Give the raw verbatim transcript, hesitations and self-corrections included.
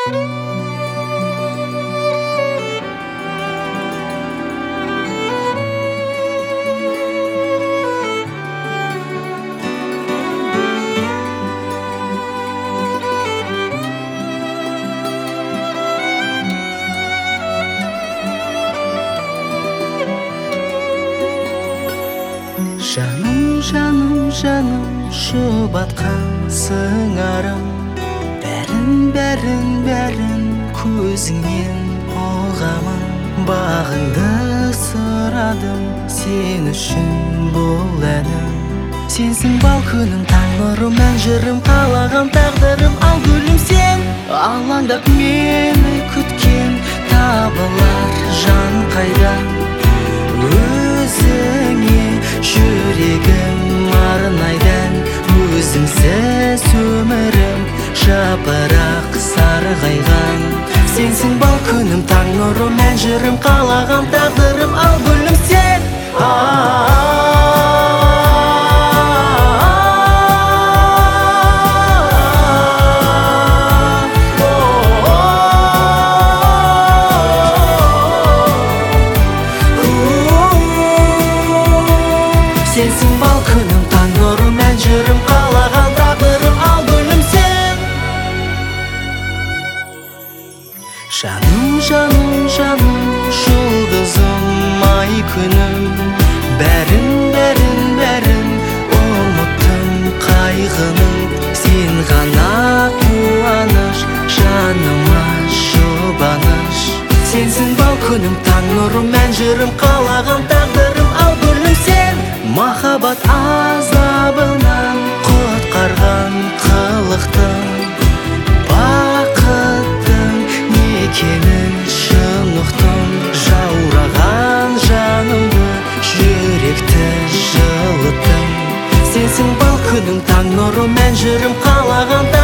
Жаным, жаным, жаным, жұбатқан сыңарым, бәрін, бәрін, бәрін көзіңнен ұғамын. Бағыңды сұрадым, сен үшін бұл әнім. Сенсің бал күнім, таң нұрым, мән жырым, қалаған тағдырым. Ал гүлім сен, алаңдап мені күткен, табылар жан қайда. Өзіңе жүрегім арнайдан, өзіңсіз өмірім жапырақ сарғайған. Сенсің бал күнім, таң нұрым, мән жырым, қалаған тағдырым. Ал гүлім сен, сенсің бал күнім, таң нұрым, мән жырым, қалаған тағдырым. Ал гүлім сен. Жаным, жаным, жаным, жұлдызым, ай күнім, бәрін, бәрін, бәрін ұмыттым қайғының. Сен ғана қуаныш, жаныма жұбаныш. Сенсің бал күнім, таң нұрым, мән жырым, қалаған тағдырым. Ал гүлім сен. Махаббат азабынан құтқарған қылықтың, бақыттың екенін шын ұқтым. Жаураған жанымды, жүректі жылыттың. Сенсің бал күнім, таң нұрым, мән жырым, қалаған